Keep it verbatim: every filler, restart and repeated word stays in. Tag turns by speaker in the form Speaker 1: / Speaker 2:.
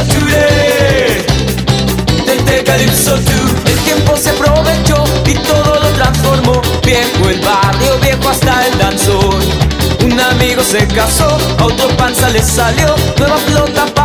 Speaker 1: today. Del Calypso two. El tiempo se aprovechó y todo lo transformó. Viejo el barrio, viejo hasta el danzón. Un amigo se casó, a otro panza le salió. Nueva flota para